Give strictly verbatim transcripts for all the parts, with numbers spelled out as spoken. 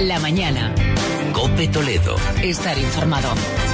La mañana. COPE Toledo. Estar informado.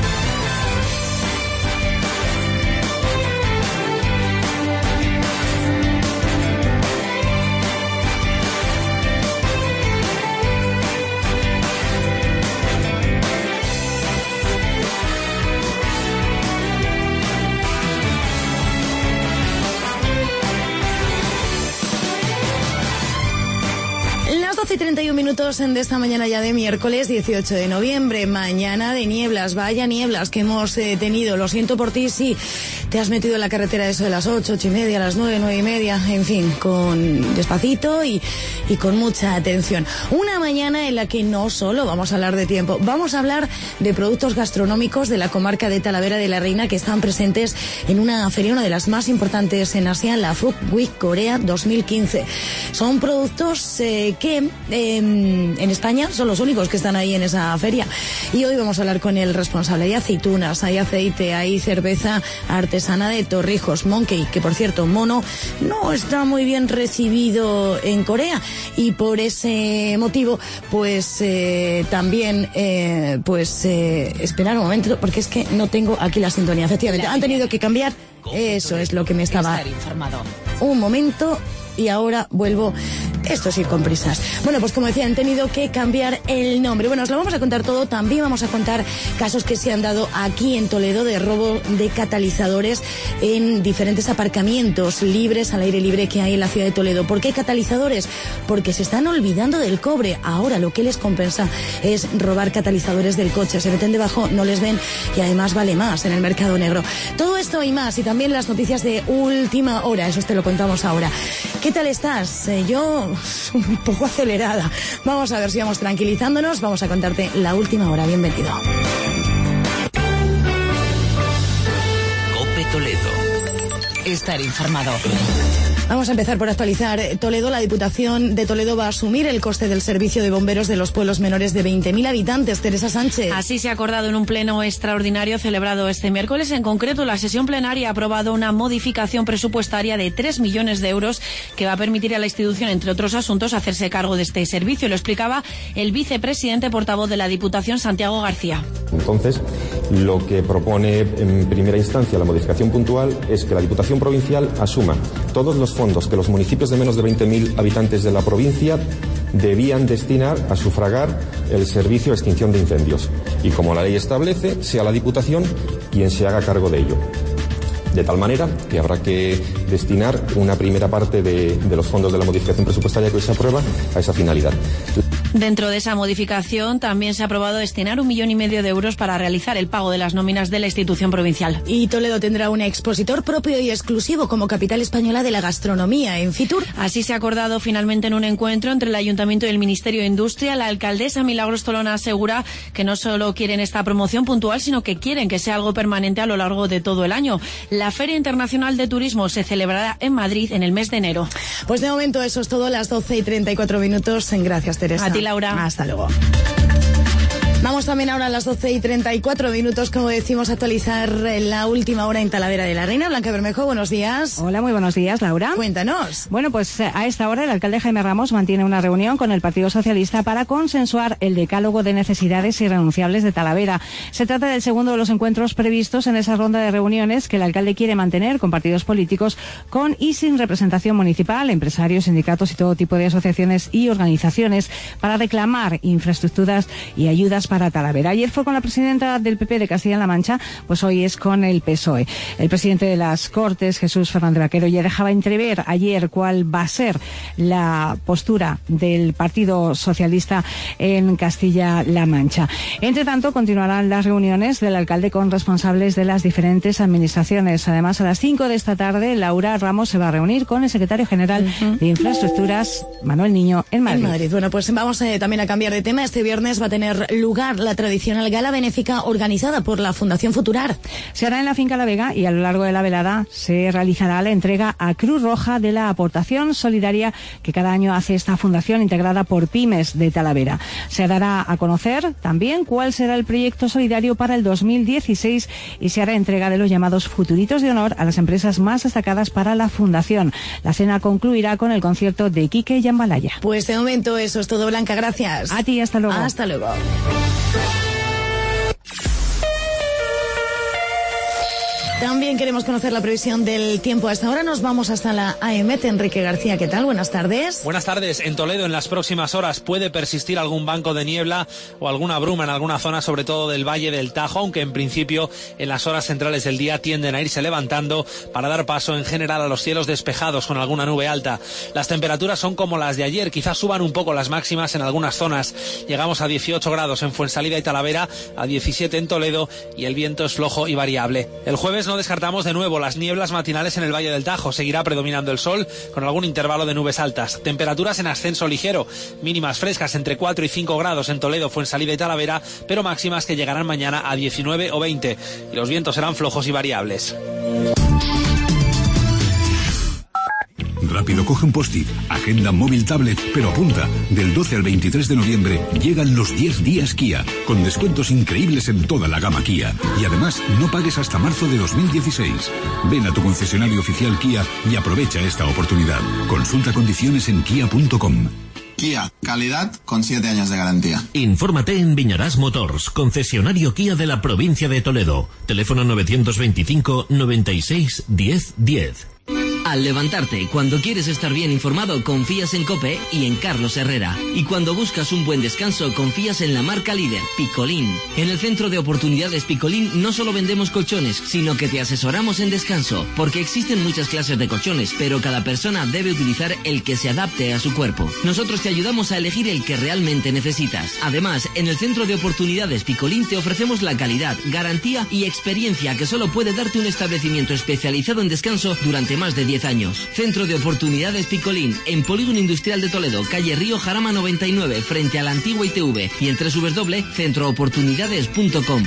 doce y treinta y un minutos de esta mañana ya de miércoles dieciocho de noviembre, mañana de nieblas, vaya nieblas que hemos eh, tenido, lo siento por ti si te has metido en la carretera eso de las ocho, ocho y media, las nueve, nueve y media, en fin, con despacito y, y con mucha atención. Una mañana en la que no solo vamos a hablar de tiempo, vamos a hablar de productos gastronómicos de la comarca de Talavera de la Reina que están presentes en una feria, una de las más importantes en Asia, la Food Week Corea dos mil quince. Son productos eh, que Eh, en España son los únicos que están ahí en esa feria y hoy vamos a hablar con el responsable. Hay aceitunas, hay aceite, hay cerveza artesana de Torrijos, Monkey, que por cierto, mono no está muy bien recibido en Corea y por ese motivo pues eh, también eh, pues eh, esperar un momento porque es que no tengo aquí la sintonía. Efectivamente, han tenido que cambiar, eso es lo que me estaba... Un momento y ahora vuelvo. Esto sí, con prisas. Bueno, pues como decía, han tenido que cambiar el nombre. Bueno, os lo vamos a contar todo. También vamos a contar casos que se han dado aquí en Toledo de robo de catalizadores en diferentes aparcamientos libres, al aire libre que hay en la ciudad de Toledo. ¿Por qué catalizadores? Porque se están olvidando del cobre. Ahora lo que les compensa es robar catalizadores del coche. Se meten debajo, no les ven y además vale más en el mercado negro. Todo esto y más, y también las noticias de última hora. Eso te lo contamos ahora. ¿Qué tal estás? Eh, yo un poco acelerada. Vamos a ver si vamos tranquilizándonos. Vamos a contarte la última hora. Bienvenido. COPE Toledo. Estar informado. Vamos a empezar por actualizar Toledo. La Diputación de Toledo va a asumir el coste del servicio de bomberos de los pueblos menores de veinte mil habitantes. Teresa Sánchez. Así se ha acordado en un pleno extraordinario celebrado este miércoles. En concreto, la sesión plenaria ha aprobado una modificación presupuestaria de tres millones de euros que va a permitir a la institución, entre otros asuntos, hacerse cargo de este servicio. Lo explicaba el vicepresidente portavoz de la Diputación, Santiago García. Entonces, lo que propone en primera instancia la modificación puntual es que la Diputación Provincial asuma todos los fondos que los municipios de menos de veinte mil habitantes de la provincia debían destinar a sufragar el servicio de extinción de incendios. Y como la ley establece, sea la Diputación quien se haga cargo de ello. De tal manera que habrá que destinar una primera parte de, de los fondos de la modificación presupuestaria que hoy se aprueba a esa finalidad. Dentro de esa modificación también se ha aprobado destinar un millón y medio de euros para realizar el pago de las nóminas de la institución provincial. Y Toledo tendrá un expositor propio y exclusivo como capital española de la gastronomía en Fitur. Así se ha acordado finalmente en un encuentro entre el Ayuntamiento y el Ministerio de Industria. La alcaldesa Milagros Tolona asegura que no solo quieren esta promoción puntual, sino que quieren que sea algo permanente a lo largo de todo el año. La Feria Internacional de Turismo se celebrará en Madrid en el mes de enero. Pues de momento eso es todo, las doce y treinta y cuatro minutos. Gracias, Teresa. A ti, Laura. Hasta luego. Vamos también ahora a las doce y treinta y cuatro minutos, como decimos, a actualizar la última hora en Talavera de la Reina. Blanca Bermejo, buenos días. Hola, muy buenos días, Laura. Cuéntanos. Bueno, pues a esta hora el alcalde Jaime Ramos mantiene una reunión con el Partido Socialista para consensuar el decálogo de necesidades irrenunciables de Talavera. Se trata del segundo de los encuentros previstos en esa ronda de reuniones que el alcalde quiere mantener con partidos políticos con y sin representación municipal, empresarios, sindicatos y todo tipo de asociaciones y organizaciones para reclamar infraestructuras y ayudas para Talavera. Ayer fue con la presidenta del P P de Castilla-La Mancha, pues hoy es con el P S O E. El presidente de las Cortes, Jesús Fernández Vaquero, ya dejaba entrever ayer cuál va a ser la postura del Partido Socialista en Castilla-La Mancha. Entre tanto, continuarán las reuniones del alcalde con responsables de las diferentes administraciones. Además, a las cinco de esta tarde, Laura Ramos se va a reunir con el secretario general uh-huh. de Infraestructuras, Manuel Niño, en Madrid. En Madrid. Bueno, pues vamos eh, también a cambiar de tema. Este viernes va a tener lugar celebrar la tradicional gala benéfica organizada por la Fundación Futurar. Se hará en la finca La Vega y a lo largo de la velada se realizará la entrega a Cruz Roja de la aportación solidaria que cada año hace esta fundación integrada por pymes de Talavera. Se dará a conocer también cuál será el proyecto solidario para el dos mil dieciséis y se hará entrega de los llamados futuritos de honor a las empresas más destacadas para la fundación. La cena concluirá con el concierto de Quique Jambalaya. Pues de momento eso es todo, Blanca, gracias. A ti, hasta luego. Hasta luego. También queremos conocer la previsión del tiempo. Hasta ahora nos vamos hasta la A E M E T. Enrique García, ¿qué tal? Buenas tardes. Buenas tardes. En Toledo, en las próximas horas, puede persistir algún banco de niebla o alguna bruma en alguna zona, sobre todo del Valle del Tajo, aunque en principio en las horas centrales del día tienden a irse levantando para dar paso en general a los cielos despejados con alguna nube alta. Las temperaturas son como las de ayer, quizás suban un poco las máximas en algunas zonas. Llegamos a dieciocho grados en Fuensalida y Talavera, a diecisiete en Toledo y el viento es flojo y variable. El jueves no descartamos de nuevo las nieblas matinales en el Valle del Tajo. Seguirá predominando el sol con algún intervalo de nubes altas. Temperaturas en ascenso ligero, mínimas frescas entre cuatro y cinco grados en Toledo, Fuensalida y Talavera, pero máximas que llegarán mañana a diecinueve o veinte. Y los vientos serán flojos y variables. Rápido, coge un post-it, agenda, móvil, tablet, pero apunta, del doce al veintitrés de noviembre llegan los diez días Kia, con descuentos increíbles en toda la gama Kia. Y además, no pagues hasta marzo de dos mil dieciséis. Ven a tu concesionario oficial Kia y aprovecha esta oportunidad. Consulta condiciones en kia punto com. Kia, calidad con siete años de garantía. Infórmate en Viñarás Motors, concesionario Kia de la provincia de Toledo. Teléfono novecientos veinticinco, noventa y seis, diez, diez. Al levantarte, cuando quieres estar bien informado, confías en COPE y en Carlos Herrera. Y cuando buscas un buen descanso, confías en la marca líder, Picolín. En el Centro de Oportunidades Picolín no solo vendemos colchones, sino que te asesoramos en descanso, porque existen muchas clases de colchones, pero cada persona debe utilizar el que se adapte a su cuerpo. Nosotros te ayudamos a elegir el que realmente necesitas. Además, en el Centro de Oportunidades Picolín te ofrecemos la calidad, garantía y experiencia que solo puede darte un establecimiento especializado en descanso durante más de diez años. Centro de Oportunidades Picolín, en Polígono Industrial de Toledo, calle Río Jarama noventa y nueve, frente a la antigua I T V, y en doble u doble u doble punto centro oportunidades punto com.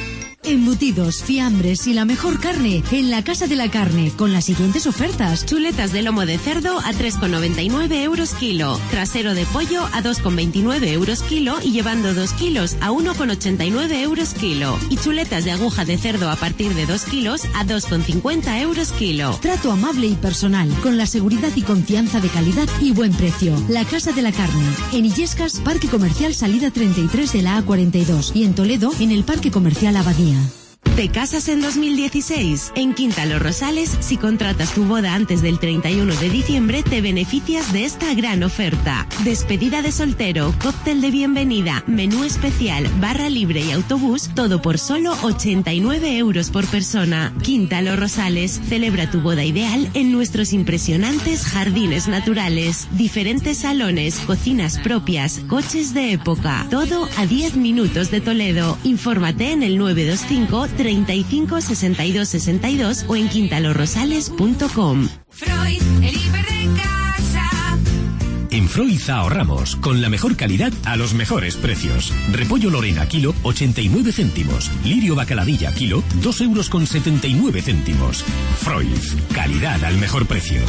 Embutidos, fiambres y la mejor carne en la Casa de la Carne, con las siguientes ofertas. Chuletas de lomo de cerdo a tres con noventa y nueve euros kilo. Trasero de pollo a dos con veintinueve euros kilo y llevando dos kilos a uno con ochenta y nueve euros kilo. Y chuletas de aguja de cerdo a partir de dos kilos a dos con cincuenta euros kilo. Trato amable y personal, con la seguridad y confianza de calidad y buen precio. La Casa de la Carne, en Illescas, Parque Comercial Salida treinta y tres de la A cuarenta y dos, y en Toledo, en el Parque Comercial Abadía. ¿Te casas en dos mil dieciséis? En Quinta Los Rosales, si contratas tu boda antes del treinta y uno de diciembre, te beneficias de esta gran oferta. Despedida de soltero, cóctel de bienvenida, menú especial, barra libre y autobús, todo por solo ochenta y nueve euros por persona. Quinta Los Rosales, celebra tu boda ideal en nuestros impresionantes jardines naturales. Diferentes salones, cocinas propias, coches de época. Todo a diez minutos de Toledo. Infórmate en el nueve dos cinco, treinta y cinco, sesenta y dos, sesenta y dos o en quintalorrosales punto com. Freud, el hiper de casa. En Freud ahorramos con la mejor calidad a los mejores precios. Repollo Lorena kilo, ochenta y nueve céntimos. Lirio Bacaladilla kilo, dos euros con setenta y nueve céntimos. Freud, calidad al mejor precio.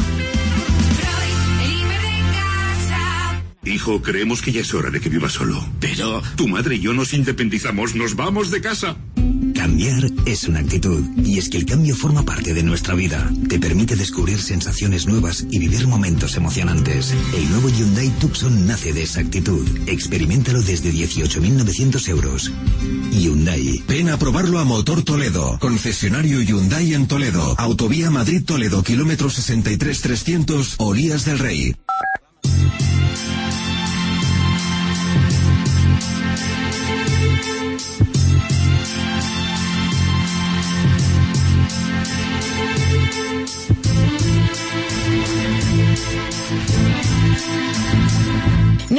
Freud, el hiper de casa. Hijo, creemos que ya es hora de que vivas solo. Pero tu madre y yo nos independizamos, nos vamos de casa. Cambiar es una actitud, y es que el cambio forma parte de nuestra vida. Te permite descubrir sensaciones nuevas y vivir momentos emocionantes. El nuevo Hyundai Tucson nace de esa actitud. Experiméntalo desde dieciocho mil novecientos euros. Hyundai. Ven a probarlo a Motor Toledo. Concesionario Hyundai en Toledo. Autovía Madrid-Toledo, kilómetro sesenta y tres trescientos, Olías del Rey.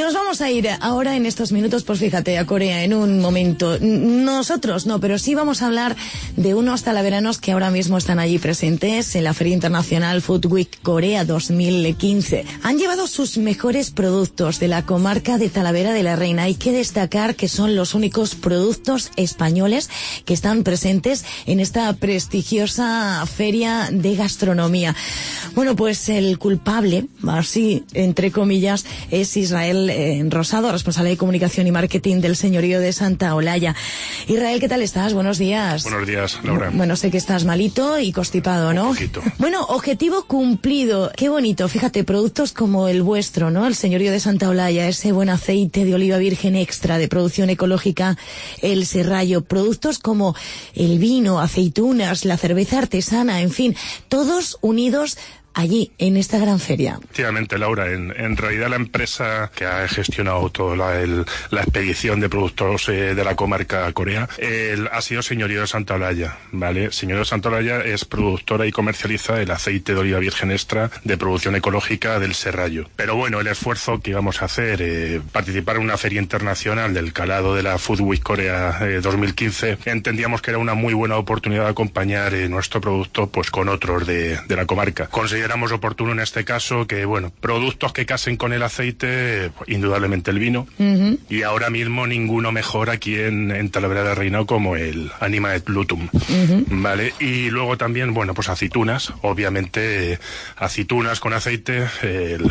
Nos vamos a ir ahora en estos minutos, pues fíjate, a Corea en un momento. Nosotros no, pero sí vamos a hablar de unos talaveranos que ahora mismo están allí presentes en la Feria Internacional Food Week Corea dos mil quince. Han llevado sus mejores productos de la comarca de Talavera de la Reina. Hay que destacar que son los únicos productos españoles que están presentes en esta prestigiosa feria de gastronomía. Bueno, pues el culpable, así entre comillas, es Israel eh, Rosado, responsable de comunicación y marketing del Señorío de Santa Olalla. Israel, ¿qué tal estás? Buenos días. Buenos días, Laura. Bueno, sé que estás malito y constipado, ¿no? Un poquito. Bueno, objetivo cumplido. Qué bonito. Fíjate, productos como el vuestro, ¿no? El Señorío de Santa Olalla, ese buen aceite de oliva virgen extra de producción ecológica, el Serrallo, productos como el vino, aceitunas, la cerveza artesana, en fin, todos unidos allí, en esta gran feria. Efectivamente, Laura, en, en realidad la empresa que ha gestionado toda la, el, la expedición de productos eh, de la comarca Corea el, ha sido Señorío de Santa Olalla, ¿vale? Señorío de Santa Olalla es productora y comercializa el aceite de oliva virgen extra de producción ecológica del Serrallo. Pero bueno, el esfuerzo que íbamos a hacer, eh, participar en una feria internacional del calado de la Food Week Corea eh, dos mil quince, entendíamos que era una muy buena oportunidad de acompañar eh, nuestro producto pues con otros de, de la comarca. Conseguir Consideramos oportuno en este caso que, bueno, productos que casen con el aceite, pues, indudablemente el vino, uh-huh. y ahora mismo ninguno mejor aquí en, en Talavera de la Reina como el Anima et Lutum, uh-huh. ¿vale? Y luego también, bueno, pues aceitunas, obviamente aceitunas con aceite, el,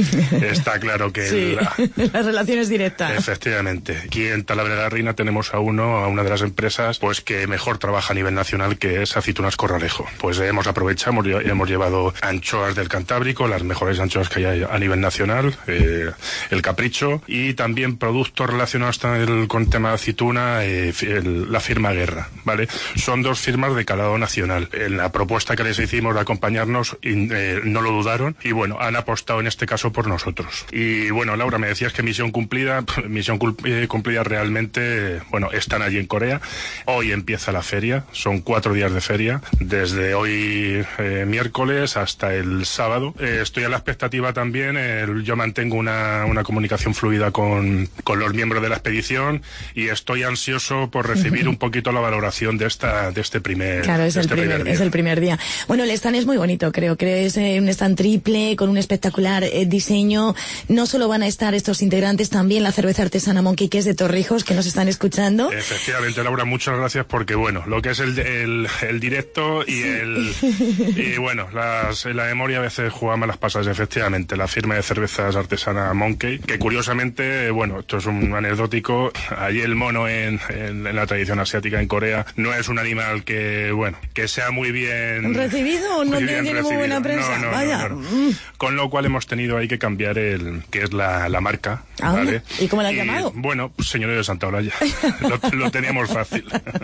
está claro que... Sí, el, la relación es directa. Efectivamente. Aquí en Talavera de la Reina tenemos a uno, a una de las empresas, pues que mejor trabaja a nivel nacional, que es Aceitunas Corralejo. Pues hemos aprovechado, hemos, hemos llevado anchoas del Cantábrico, las mejores anchoas que hay a nivel nacional, eh, el Capricho, y también productos relacionados también con tema de aceituna, eh, el, la firma Guerra, ¿vale? Son dos firmas de calado nacional. En la propuesta que les hicimos de acompañarnos, eh, no lo dudaron, y bueno, han apostado en este caso por nosotros. Y bueno, Laura, me decías que misión cumplida, misión eh, cumplida realmente, bueno, están allí en Corea. Hoy empieza la feria, son cuatro días de feria, desde hoy eh, miércoles hasta el sábado. Eh, estoy a la expectativa también, eh, yo mantengo una, una comunicación fluida con, con los miembros de la expedición y estoy ansioso por recibir un poquito la valoración de esta de este primer Claro, es, el, este primer, primer es el primer día. Bueno, el stand es muy bonito, creo, creo que es eh, un stand triple con un espectacular eh, diseño. No solo van a estar estos integrantes, también la cerveza artesana Monkey, que es de Torrijos, que nos están escuchando. Efectivamente, Laura, muchas gracias porque, bueno, lo que es el, el, el directo y el y bueno, las, la memoria a veces juega malas pasadas. Efectivamente, la firma de cervezas artesana Monkey, que curiosamente, bueno, esto es un anecdótico, allí el mono en, en, en la tradición asiática en Corea no es un animal que, bueno, que sea muy bien recibido o no tiene muy buena prensa. No, no, Vaya. No, no. Con lo cual hemos tenido ahí que cambiar el que es la, la marca, ¿Ah, ¿vale? ¿Y cómo la has llamado? Bueno, Señorío de Santa Olalla. lo, lo teníamos fácil.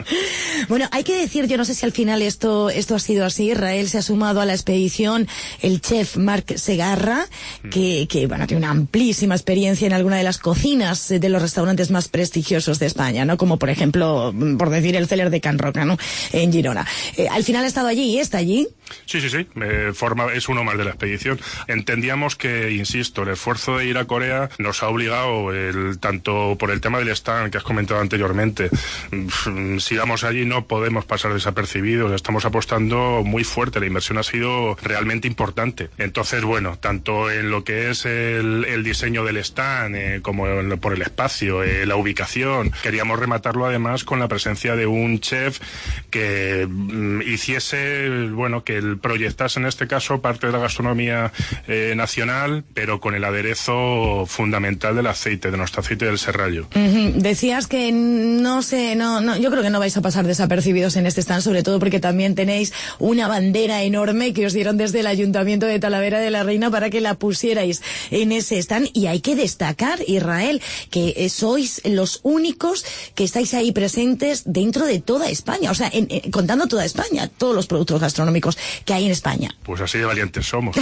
Bueno, hay que decir, yo no sé si al final esto esto ha sido así. Israel se ha sumado a la expedición el chef Marc Segarra, que, que bueno, tiene una amplísima experiencia en alguna de las cocinas de los restaurantes más prestigiosos de España, ¿no? Como por ejemplo, por decir, el Celler de Can Roca, ¿no? En Girona. Eh, al final ha estado allí y está allí. Sí, sí, sí. Eh, forma, es uno más de la expedición. Entendíamos que, insisto, el esfuerzo de ir a Corea nos ha obligado, el, tanto por el tema del stand que has comentado anteriormente, si vamos allí no podemos pasar desapercibidos, estamos apostando muy fuerte, la inversión ha sido realmente importante. Entonces, bueno, tanto en lo que es el, el diseño del stand, eh, como en, por el espacio, eh, la ubicación, queríamos rematarlo además con la presencia de un chef que mm, hiciese, bueno, que el proyectase en este caso parte de la gastronomía eh, nacional, pero con el aderezo fundamental del aceite, de nuestro aceite del Serrallo. Uh-huh. Decías que no sé, no, no, yo creo que no vais a pasar desapercibidos en este stand, sobre todo porque también tenéis una bandera enorme que os dieron desde el Ayuntamiento de Talavera de la Reina para que la pusierais en ese stand. Y hay que destacar, Israel, que sois los únicos que estáis ahí presentes dentro de toda España, o sea, en, en, contando toda España, todos los productos gastronómicos que hay en España. Pues así de valientes somos.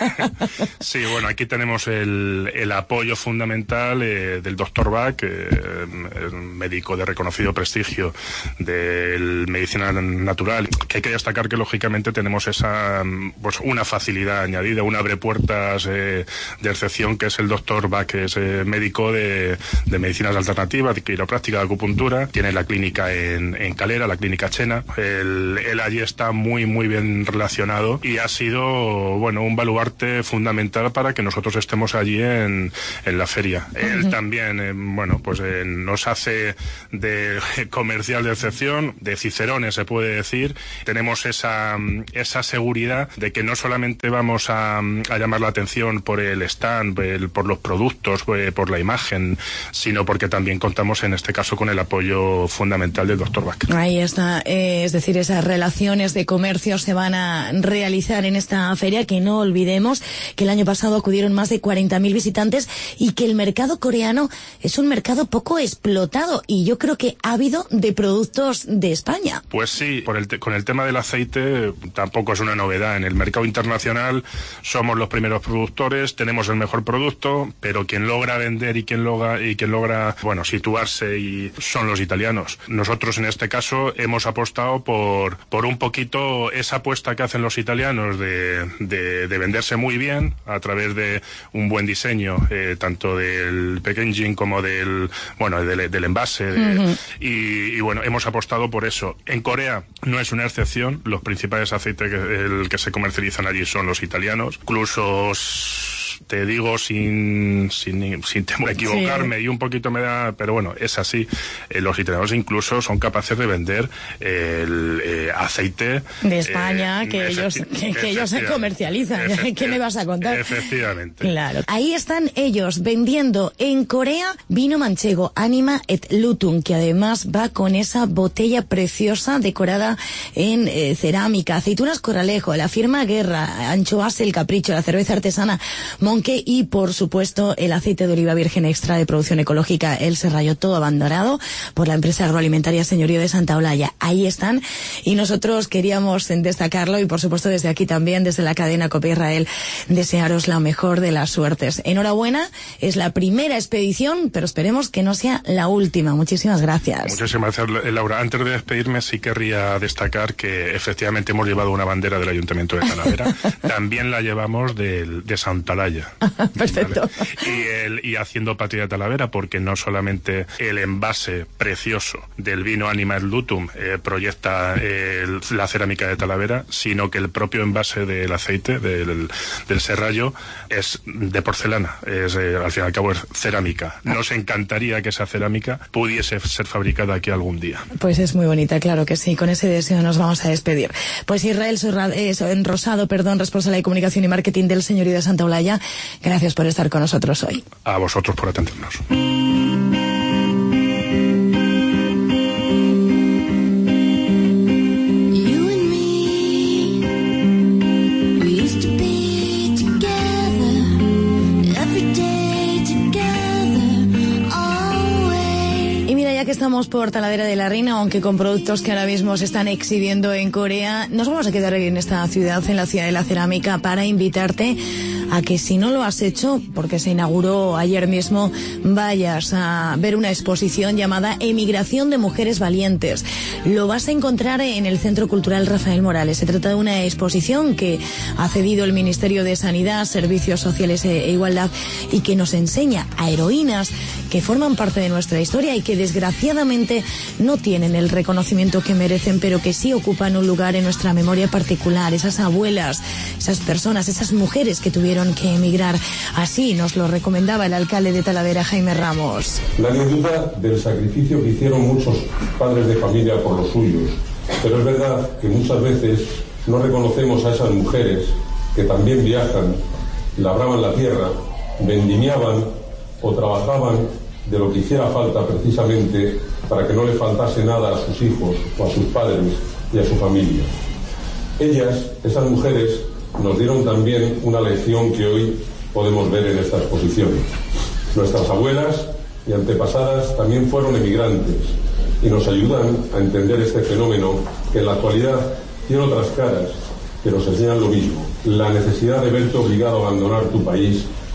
Sí, bueno, aquí tenemos el, el apoyo fundamental eh, del doctor Bach, eh, médico de reconocido prestigio del medicina natural, que hay que destacar que lógicamente tenemos esa, pues una facilidad añadida, un abre puertas eh, de excepción, que es el doctor Bach, que es eh, médico de, de medicinas alternativas, de quiropráctica, de acupuntura. Tiene la clínica en, en Calera, la clínica Chena. Él, él allí está muy, muy bien relacionado y ha sido, bueno, un baluarte fundamental para que nosotros estemos allí en, en la feria. Uh-huh. Él también, eh, bueno, pues eh, nos hace de comercial de excepción, de cicerones se puede decir. Tenemos esa, esa seguridad de que no solamente vamos a, a llamar la atención por el stand, el, por los productos, eh, por la imagen, sino porque también contamos en este caso con el apoyo fundamental del doctor Bach. Ahí está, eh, es decir, esas relaciones de comercio se van a realizar en esta feria, que no olvidemos que el año pasado acudieron más de cuarenta mil visitantes y que el mercado coreano es un mercado poco explotado, y yo creo que ha habido de productos de España. Pues sí, por el te- con el tema del aceite tampoco es una novedad. En el mercado internacional somos los primeros productores, tenemos el mejor producto, pero quien logra vender y quien logra, y quien logra, bueno, situarse y son los italianos. Nosotros en este caso hemos apostado por, por un poquito esa apuesta que hacen los italianos de, de, de venderse muy bien a través de un buen diseño, eh, tanto del packaging como del, bueno, del, del envase. De, uh-huh. y, y bueno, hemos apostado por eso. En Corea no es una excepción. Los principales aceites que, el, que se comercializan allí son los italianos. Incluso te digo sin sin, sin temor a equivocarme, sí. Y un poquito me da, pero bueno, es así. Eh, los italianos incluso son capaces de vender eh, el eh, aceite de España, eh, que ellos que, que ellos se comercializan. ¿Qué me vas a contar? Efectivamente. Claro. Ahí están ellos vendiendo en Corea vino manchego, Anima et Lutum, que además va con esa botella preciosa decorada en eh, cerámica, aceitunas Coralejo, la firma Guerra, anchoas El Capricho, la cerveza artesana Monque y, por supuesto, el aceite de oliva virgen extra de producción ecológica El Serrallo, todo abandonado por la empresa agroalimentaria Señorío de Santa Olalla. Ahí están, y nosotros queríamos destacarlo, y por supuesto desde aquí también, desde la cadena COPE Israel, desearos la mejor de las suertes. Enhorabuena, es la primera expedición, pero esperemos que no sea la última. Muchísimas gracias. Muchísimas gracias, Laura. Antes de despedirme, sí querría destacar que efectivamente hemos llevado una bandera del Ayuntamiento de Talavera. También la llevamos de, de Santa Olalla. Perfecto. ¿Vale? Y, el, y haciendo patria de Talavera, porque no solamente el envase precioso del vino Anima et Lutum eh, proyecta eh, la cerámica de Talavera, sino que el propio envase del aceite, del, del Serrallo, es de porcelana. Es, eh, al fin y al cabo es cerámica. Nos encantaría que esa cerámica pudiese ser fabricada aquí algún día. Pues es muy bonita, claro que sí. Con ese deseo nos vamos a despedir. Pues Israel Sorra, eh, Rosado, perdón, responsable de comunicación y marketing del Señorío de Santa Olalla, gracias por estar con nosotros hoy. A vosotros por atendernos. Que estamos por Talavera de la Reina, aunque con productos que ahora mismo se están exhibiendo en Corea, nos vamos a quedar en esta ciudad, en la ciudad de la cerámica, para invitarte a que, si no lo has hecho, porque se inauguró ayer mismo, vayas a ver una exposición llamada Emigración de Mujeres Valientes. Lo vas a encontrar en el Centro Cultural Rafael Morales. Se trata de una exposición que ha cedido el Ministerio de Sanidad, Servicios Sociales e Igualdad, y que nos enseña a heroínas que forman parte de nuestra historia y que desgraciadamente no tienen el reconocimiento que merecen, pero que sí ocupan un lugar en nuestra memoria particular. Esas abuelas, esas personas, esas mujeres que tuvieron que emigrar. Así nos lo recomendaba el alcalde de Talavera, Jaime Ramos. Nadie duda del sacrificio que hicieron muchos padres de familia por los suyos, pero es verdad que muchas veces no reconocemos a esas mujeres que también viajan, labraban la tierra, vendimiaban o trabajaban de lo que hiciera falta, precisamente para que no le faltase nada a sus hijos o a sus padres y a su familia. Ellas, esas mujeres, nos dieron también una lección que hoy podemos ver en esta exposición. Nuestras abuelas y antepasadas también fueron emigrantes y nos ayudan a entender este fenómeno que en la actualidad tiene otras caras, pero se enseñan lo mismo: la necesidad de verte obligado a abandonar tu país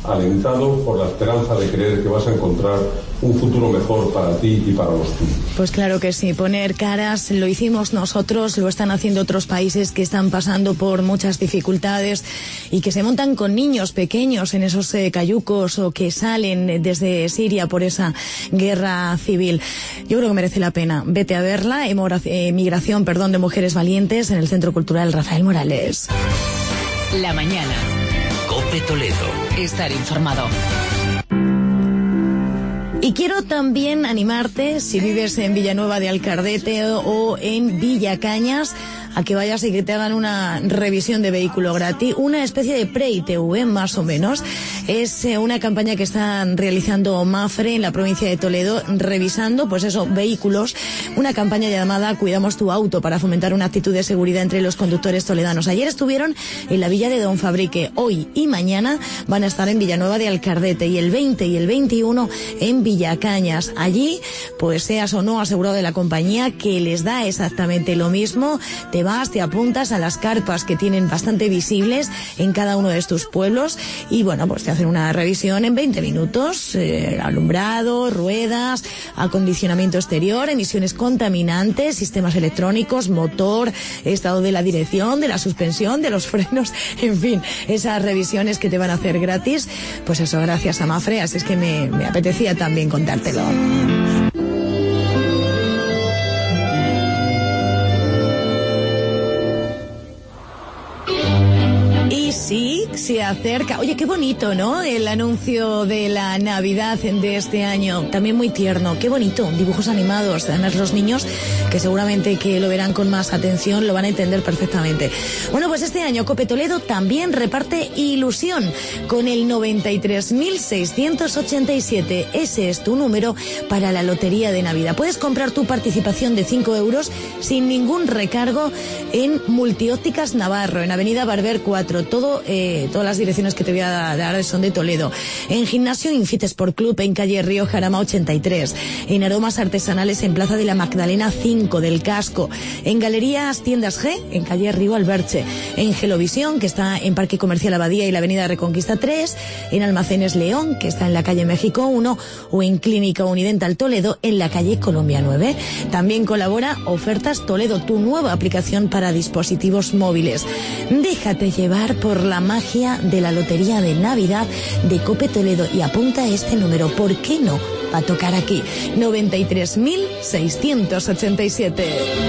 alentado por la esperanza de creer que vas a encontrar un futuro mejor para ti y para los tuyos. Pues claro que sí, poner caras lo hicimos nosotros, lo están haciendo otros países que están pasando por muchas dificultades y que se montan con niños pequeños en esos eh, cayucos o que salen desde Siria por esa guerra civil. Yo creo que merece la pena. Vete a verla, Emigración, perdón, de Mujeres Valientes en el Centro Cultural Rafael Morales. La mañana. COPE Toledo. Estar informado. Y quiero también animarte, si vives en Villanueva de Alcardete o en Villacañas, a que vayas y que te hagan una revisión de vehículo gratis, una especie de pre-I T V más o menos. Es eh, una campaña que están realizando Mafre en la provincia de Toledo, revisando, pues eso, vehículos, una campaña llamada Cuidamos tu auto, para fomentar una actitud de seguridad entre los conductores toledanos. Ayer estuvieron en la villa de Don Fabrique, hoy y mañana van a estar en Villanueva de Alcardete y el veinte y el veintiuno en Villacañas. Allí, pues seas o no asegurado de la compañía, que les da exactamente lo mismo, te vas, te apuntas a las carpas que tienen bastante visibles en cada uno de estos pueblos y bueno, pues te hacen una revisión en veinte minutos, eh, alumbrado, ruedas, acondicionamiento exterior, emisiones contaminantes, sistemas electrónicos, motor, estado de la dirección, de la suspensión, de los frenos, en fin, esas revisiones que te van a hacer gratis, pues eso, gracias a Mafre, así es que me, me apetecía también contártelo. Sí, se acerca. Oye, qué bonito, ¿no? El anuncio de la Navidad de este año. También muy tierno. Qué bonito. Dibujos animados. Además, los niños, que seguramente que lo verán con más atención, lo van a entender perfectamente. Bueno, pues este año COPE Toledo también reparte ilusión con el noventa y tres mil seiscientos ochenta y siete. Ese es tu número para la Lotería de Navidad. Puedes comprar tu participación de cinco euros sin ningún recargo en Multiópticas Navarro, en Avenida Barber cuatro. Todo Eh, todas las direcciones que te voy a dar son de Toledo. En Gimnasio Infit Sport Club en calle Río Jarama ochenta y tres. En Aromas Artesanales en Plaza de la Magdalena cinco del Casco. En Galerías Tiendas G en calle Río Alberche. En Gelovisión, que está en Parque Comercial Abadía y la Avenida Reconquista tres. En Almacenes León, que está en la calle México uno. O en Clínica Unidental Toledo en la calle Colombia nueve. También colabora Ofertas Toledo, tu nueva aplicación para dispositivos móviles. Déjate llevar por la magia de la Lotería de Navidad de COPE Toledo y apunta este número, ¿por qué no? Va a tocar aquí, noventa y tres mil seiscientos ochenta y siete.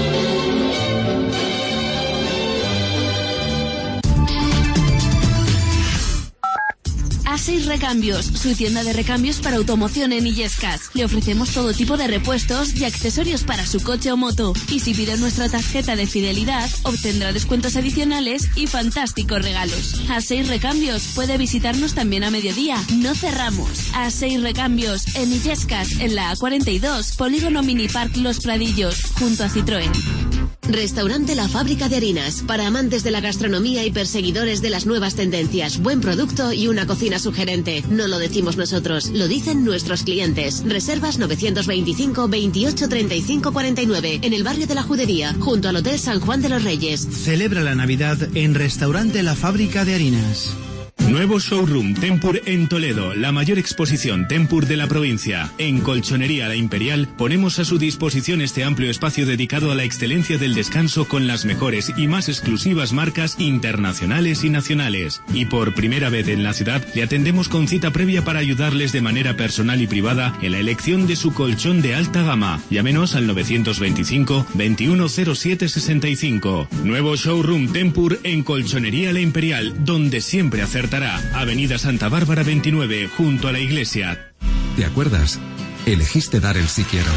A seis Recambios, su tienda de recambios para automoción en Illescas. Le ofrecemos todo tipo de repuestos y accesorios para su coche o moto. Y si pide nuestra tarjeta de fidelidad, obtendrá descuentos adicionales y fantásticos regalos. A seis Recambios, puede visitarnos también a mediodía. No cerramos. A seis Recambios, en Illescas, en la A cuarenta y dos, Polígono Mini Park Los Pradillos, junto a Citroën. Restaurante La Fábrica de Harinas, para amantes de la gastronomía y perseguidores de las nuevas tendencias. Buen producto y una cocina sugerente. No lo decimos nosotros, lo dicen nuestros clientes. Reservas novecientos veinticinco, veintiocho, treinta y cinco, cuarenta y nueve, en el barrio de la Judería, junto al Hotel San Juan de los Reyes. Celebra la Navidad en Restaurante La Fábrica de Harinas. Nuevo showroom Tempur en Toledo, la mayor exposición Tempur de la provincia. En Colchonería La Imperial ponemos a su disposición este amplio espacio dedicado a la excelencia del descanso con las mejores y más exclusivas marcas internacionales y nacionales. Y por primera vez en la ciudad le atendemos con cita previa para ayudarles de manera personal y privada en la elección de su colchón de alta gama. Llámenos al novecientos veinticinco, veintiuno cero siete, sesenta y cinco. Nuevo showroom Tempur en Colchonería La Imperial, donde siempre acertará. Avenida Santa Bárbara veintinueve, junto a la iglesia. ¿Te acuerdas? Elegiste dar el sí quiero.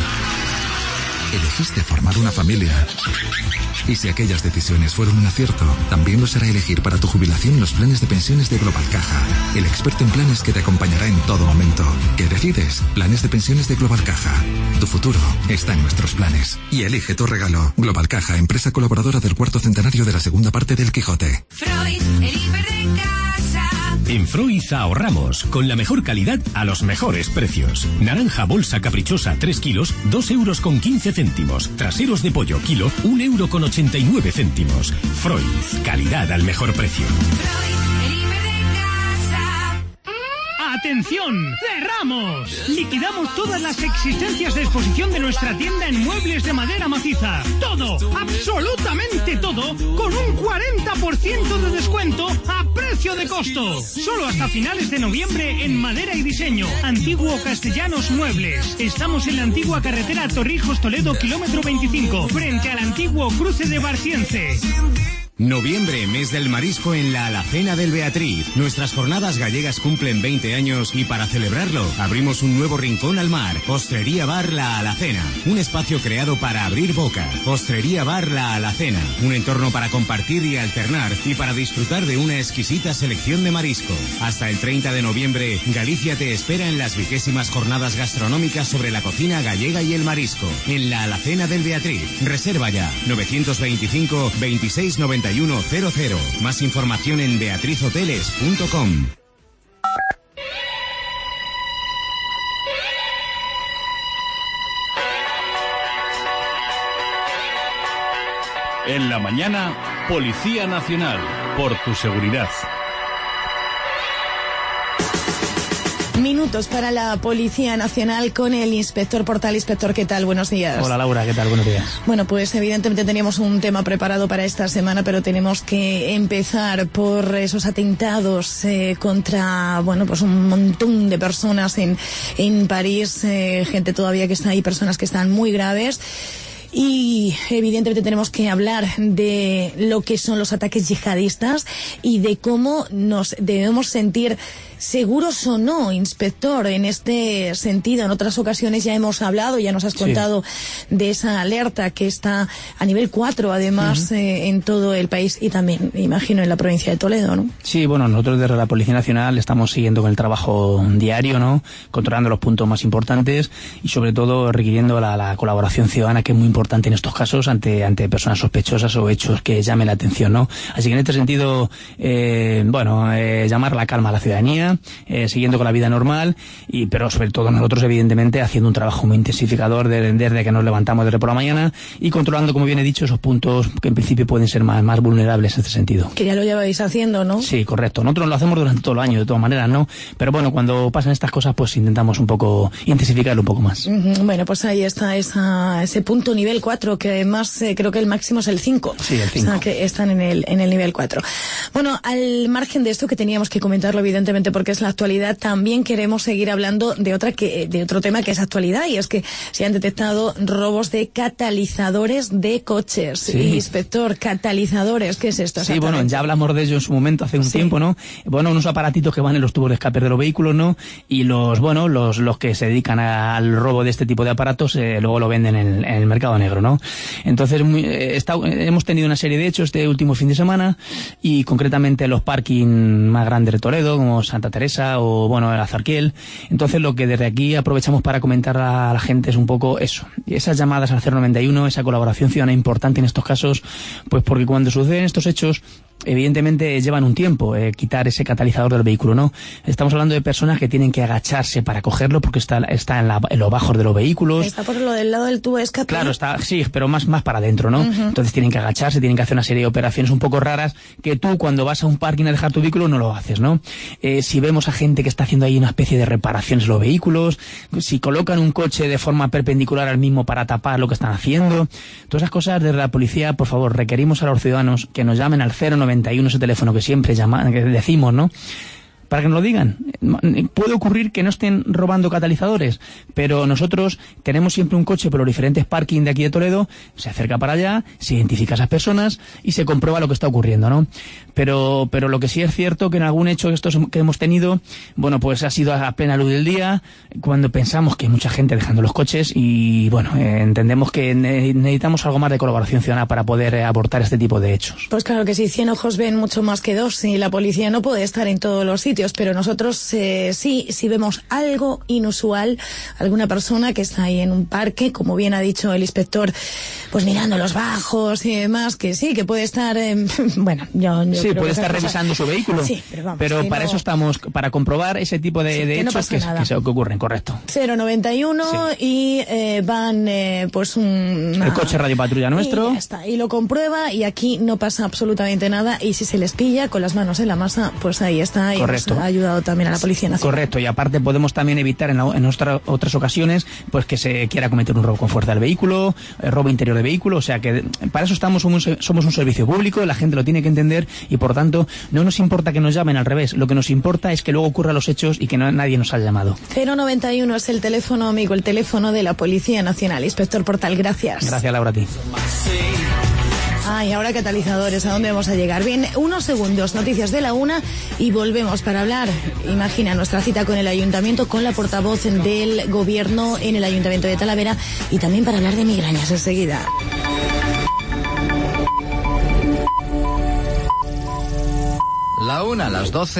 Elegiste formar una familia. Y si aquellas decisiones fueron un acierto, también lo será elegir para tu jubilación los planes de pensiones de Global Caja, el experto en planes que te acompañará en todo momento. ¿Qué decides? Planes de pensiones de Global Caja. Tu futuro está en nuestros planes. Y elige tu regalo. Global Caja, empresa colaboradora del cuarto centenario de la segunda parte del Quijote. Freud, el hiper de casa. En Freud ahorramos, con la mejor calidad a los mejores precios. Naranja bolsa caprichosa tres kilos, dos euros con quince céntimos. Traseros de pollo kilo, un euro con ochenta y nueve céntimos. Freud, calidad al mejor precio. Freud, el hiper de casa. ¡Atención! ¡Cerramos! Liquidamos todas las existencias de exposición de nuestra tienda en muebles de madera maciza. Todo, absolutamente todo, con un cuarenta por ciento de descuento a precio de costo. Solo hasta finales de noviembre en madera y diseño. Antiguo Castellanos Muebles. Estamos en la antigua carretera Torrijos-Toledo, kilómetro veinticinco, frente al antiguo cruce de Barciense. Noviembre, mes del marisco en la Alacena del Beatriz. Nuestras jornadas gallegas cumplen veinte años y para celebrarlo abrimos un nuevo rincón al mar. Ostrería Bar La Alacena, un espacio creado para abrir boca. Ostrería Bar La Alacena, un entorno para compartir y alternar y para disfrutar de una exquisita selección de marisco. Hasta el treinta de noviembre, Galicia te espera en las vigésimas jornadas gastronómicas sobre la cocina gallega y el marisco. En la Alacena del Beatriz. Reserva ya, novecientos veinticinco, veintiséis noventa y uno cero cero. Más información en beatriz hoteles punto com. En la mañana, Policía Nacional, por tu seguridad. Minutos para la Policía Nacional con el inspector Portal. Inspector, ¿qué tal? Buenos días. Hola Laura, ¿qué tal? Buenos días. Bueno, pues evidentemente teníamos un tema preparado para esta semana, pero tenemos que empezar por esos atentados eh, contra, bueno, pues un montón de personas en, en París, eh, gente todavía que está ahí, personas que están muy graves. Y evidentemente tenemos que hablar de lo que son los ataques yihadistas y de cómo nos debemos sentir seguros o no, inspector, en este sentido. En otras ocasiones ya hemos hablado, ya nos has contado sí. de esa alerta que está a nivel cuatro, además, uh-huh. eh, en todo el país y también, imagino, en la provincia de Toledo, ¿no? Sí, bueno, nosotros desde la Policía Nacional estamos siguiendo con el trabajo diario, ¿no? Controlando los puntos más importantes y sobre todo requiriendo la, la colaboración ciudadana, que es muy importante en estos casos ante, ante personas sospechosas o hechos que llamen la atención, ¿no? Así que en este sentido, eh, bueno, eh, llamar la calma a la ciudadanía, Eh, siguiendo con la vida normal, y pero sobre todo nosotros evidentemente haciendo un trabajo muy intensificador de, desde que nos levantamos desde por la mañana y controlando, como bien he dicho, esos puntos que en principio pueden ser más, más vulnerables en este sentido. Que ya lo lleváis haciendo, ¿no? Sí, correcto. Nosotros lo hacemos durante todo el año, de todas maneras, ¿no? Pero bueno, cuando pasan estas cosas, pues intentamos un poco intensificarlo un poco más. Uh-huh. Bueno, pues ahí está esa, ese punto nivel cuatro, que además eh, creo que el máximo es el cinco. Sí, el cinco. O sea, que están en el, en el nivel cuatro. Bueno, al margen de esto, que teníamos que comentarlo evidentemente porque es la actualidad, también queremos seguir hablando de otra que de otro tema que es actualidad, y es que se han detectado robos de catalizadores de coches. Sí. Inspector, catalizadores, ¿qué es esto? Sí, bueno, ya hablamos de ello en su momento, hace un sí. tiempo, ¿no? Bueno, unos aparatitos que van en los tubos de escape de los vehículos, ¿no? Y los, bueno, los los que se dedican al robo de este tipo de aparatos, eh, luego lo venden en, en el mercado negro, ¿no? Entonces, muy, eh, está, hemos tenido una serie de hechos este último fin de semana, y concretamente los parking más grandes de Toledo, como Santa Teresa o, bueno, el Azarquiel. Entonces, lo que desde aquí aprovechamos para comentar a la gente es un poco eso, esas llamadas al cero noventa y uno, esa colaboración ciudadana importante en estos casos, pues porque cuando suceden estos hechos, evidentemente llevan un tiempo eh, quitar ese catalizador del vehículo, ¿no? Estamos hablando de personas que tienen que agacharse para cogerlo porque está, está en, la, en los bajos de los vehículos. Está por lo del lado del tubo de escape. Claro, está, sí, pero más, más para adentro, ¿no? Uh-huh. Entonces tienen que agacharse, tienen que hacer una serie de operaciones un poco raras que tú cuando vas a un parking a dejar tu vehículo no lo haces, ¿no? Eh, si vemos a gente que está haciendo ahí una especie de reparaciones en los vehículos, si colocan un coche de forma perpendicular al mismo para tapar lo que están haciendo, todas esas cosas, desde la policía, por favor, requerimos a los ciudadanos que nos llamen al cero noventa y uno, ese teléfono que siempre llama, que decimos, ¿no? Para que nos lo digan. Puede ocurrir que no estén robando catalizadores, pero nosotros tenemos siempre un coche por los diferentes parking de aquí de Toledo, se acerca para allá, se identifica a esas personas y se comprueba lo que está ocurriendo, ¿no? Pero, pero lo que sí es cierto que en algún hecho estos que hemos tenido, bueno, pues ha sido a plena luz del día, cuando pensamos que hay mucha gente dejando los coches y, bueno, eh, entendemos que necesitamos algo más de colaboración ciudadana para poder eh, abortar este tipo de hechos. Pues claro que sí, cien ojos ven mucho más que dos, y la policía no puede estar en todos los sitios, pero nosotros eh, sí, si vemos algo inusual, alguna persona que está ahí en un parque, como bien ha dicho el inspector, pues mirando los bajos y demás, que sí, que puede estar, eh, bueno, yo, yo Sí, creo puede que estar esas revisando cosas- su vehículo. Sí, pero vamos, pero que para no- eso estamos, para comprobar ese tipo de, Sí, de que no hechos pasa que, nada. que, se- que ocurren, correcto. cero noventa y uno y eh, van eh, pues un... El coche Radio Patrulla nuestro. Y ya está, y lo comprueba y aquí no pasa absolutamente nada y si se les pilla con las manos en la masa, pues ahí está y Correcto. hemos ayudado también a la Policía Nacional. Correcto, y aparte podemos también evitar en, la- en otra- otras ocasiones pues que se quiera cometer un robo con fuerza del vehículo, eh, robo interior de vehículo, o sea que para eso estamos somos, un- somos un servicio público, la gente lo tiene que entender y por tanto no nos importa que nos llamen, al revés, lo que nos importa es que luego ocurran los hechos y que no- nadie nos haya llamado. cero noventa y uno es el teléfono, amigo, el teléfono de la Policía Nacional. Inspector Portal, gracias. Gracias, Laura, a ti. Ay, ahora catalizadores, ¿a dónde vamos a llegar? Bien, unos segundos, noticias de la una y volvemos para hablar. Imagina nuestra cita con el Ayuntamiento, con la portavoz del Gobierno en el Ayuntamiento de Talavera y también para hablar de migrañas enseguida. La una a las doce.